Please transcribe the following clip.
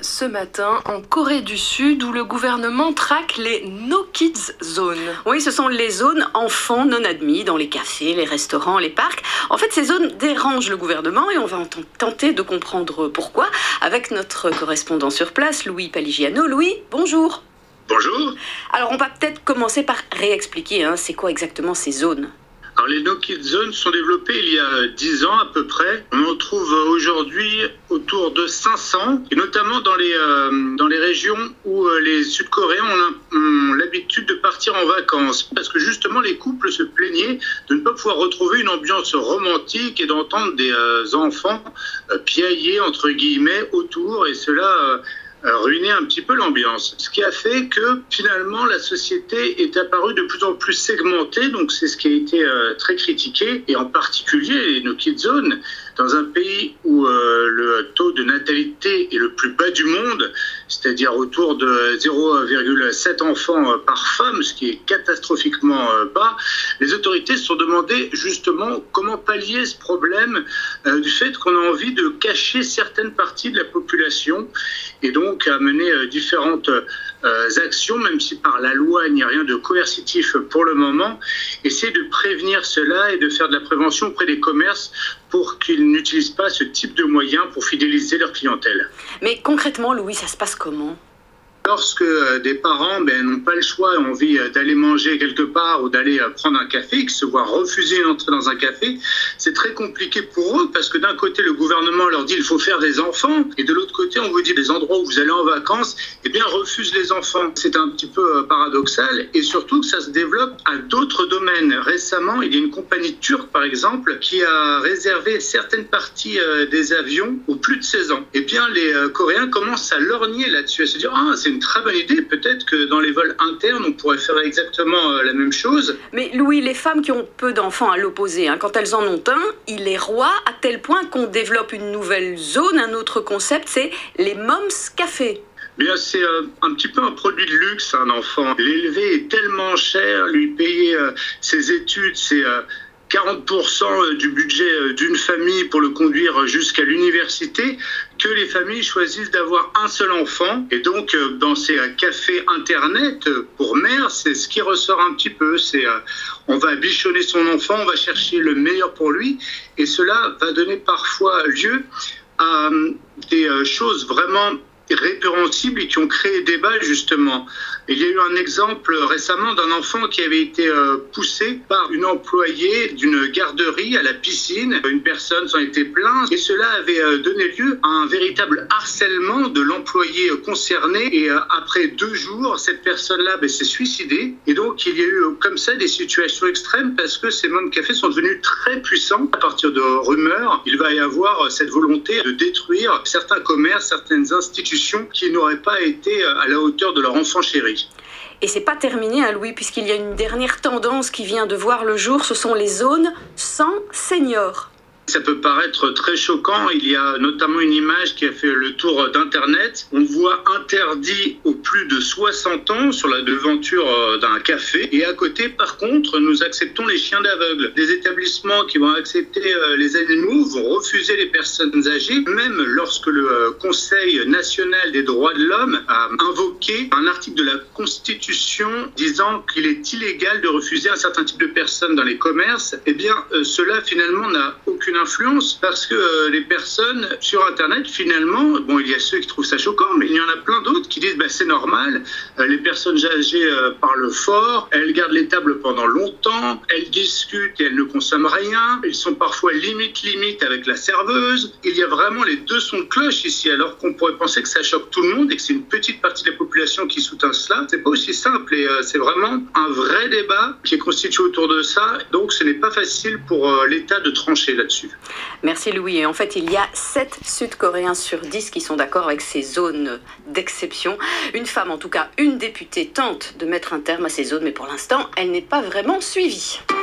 ce matin en Corée du Sud où le gouvernement traque les No Kids Zones. Oui, ce sont les zones enfants non admis dans les cafés, les restaurants, les parcs. En fait, ces zones dérangent le gouvernement et on va tenter de comprendre pourquoi avec notre correspondant sur place, Louis Paligiano. Louis, bonjour. Bonjour. Alors, on va peut-être commencer par réexpliquer, c'est quoi exactement ces zones ? Alors, les No Kids Zones sont développées il y a 10 ans à peu près. On en trouve aujourd'hui autour de 500, et notamment dans les régions où les Sud-Coréens ont l'habitude de partir en vacances. Parce que justement, les couples se plaignaient de ne pas pouvoir retrouver une ambiance romantique et d'entendre des enfants piailler, entre guillemets, autour. Et cela ruiner un petit peu l'ambiance. Ce qui a fait que finalement la société est apparue de plus en plus segmentée, donc c'est ce qui a été très critiqué, et en particulier les No Kids Zones, dans un pays où le taux de natalité est le plus bas du monde, c'est-à-dire autour de 0,7 enfants par femme, ce qui est catastrophiquement bas. Les autorités se sont demandé justement comment pallier ce problème du fait qu'on a envie de cacher certaines parties de la population, et donc à mener différentes actions, même si par la loi il n'y a rien de coercitif pour le moment, essayer de prévenir cela et de faire de la prévention auprès des commerces pour qu'ils n'utilisent pas ce type de moyens pour fidéliser leur clientèle. Mais concrètement, Louis, ça se passe comment ? Lorsque des parents n'ont pas le choix et ont envie d'aller manger quelque part ou d'aller prendre un café, qu'ils se voient refuser une entrée dans un café, c'est très compliqué pour eux parce que d'un côté, le gouvernement leur dit il faut faire des enfants et de l'autre côté, on vous dit des endroits où vous allez en vacances, refusent les enfants. C'est un petit peu paradoxal et surtout que ça se développe à d'autres domaines. Récemment, il y a une compagnie turque, par exemple, qui a réservé certaines parties des avions aux plus de 16 ans. Les Coréens commencent à lorgner là-dessus, à se dire c'est une très bonne idée, peut-être que dans les vols internes, on pourrait faire exactement la même chose. Mais Louis, les femmes qui ont peu d'enfants à l'opposé, quand elles en ont un, il est roi à tel point qu'on développe une nouvelle zone, un autre concept, c'est les Moms Café. Bien, c'est un petit peu un produit de luxe, un enfant. L'élever est tellement cher, lui payer ses études, c'est 40% du budget d'une famille pour le conduire jusqu'à l'université, que les familles choisissent d'avoir un seul enfant. Et donc, dans ces cafés internet pour mères, c'est ce qui ressort un petit peu. On va bichonner son enfant, on va chercher le meilleur pour lui. Et cela va donner parfois lieu à des choses vraiment répréhensibles et qui ont créé débat justement. Il y a eu un exemple récemment d'un enfant qui avait été poussé par une employée d'une garderie à la piscine. Une personne s'en était plainte et cela avait donné lieu à un véritable harcèlement de l'employé concerné. Et après 2 jours, cette personne-là s'est suicidée. Et donc il y a eu comme ça des situations extrêmes parce que ces Moms Café sont devenus très puissants. À partir de rumeurs, il va y avoir cette volonté de détruire certains commerces, certaines institutions qui n'auraient pas été à la hauteur de leur enfant chéri. Et c'est pas terminé, Louis, puisqu'il y a une dernière tendance qui vient de voir le jour, ce sont les zones sans seniors. Ça peut paraître très choquant. Il y a notamment une image qui a fait le tour d'Internet. On voit interdit aux plus de 60 ans sur la devanture d'un café. Et à côté, par contre, nous acceptons les chiens d'aveugles. Des établissements qui vont accepter les animaux vont refuser les personnes âgées, même lorsque le Conseil national des droits de l'homme a invoqué un article de la Constitution disant qu'il est illégal de refuser un certain type de personnes dans les commerces. Cela finalement n'a aucune influence parce que les personnes sur Internet, finalement, il y a ceux qui trouvent ça choquant, mais il y en a plein d'autres qui disent c'est normal, les personnes âgées parlent fort, elles gardent les tables pendant longtemps, elles discutent et elles ne consomment rien, ils sont parfois limite avec la serveuse. Il y a vraiment les deux sons de cloche ici, alors qu'on pourrait penser que ça choque tout le monde et que c'est une petite partie de la population qui soutient cela. C'est pas aussi simple et c'est vraiment un vrai débat qui est constitué autour de ça, donc ce n'est pas facile pour l'État de trancher là-dessus. Merci Louis. Et en fait, il y a 7 Sud-Coréens sur 10 qui sont d'accord avec ces zones d'exception. Une femme, en tout cas une députée, tente de mettre un terme à ces zones, mais pour l'instant, elle n'est pas vraiment suivie.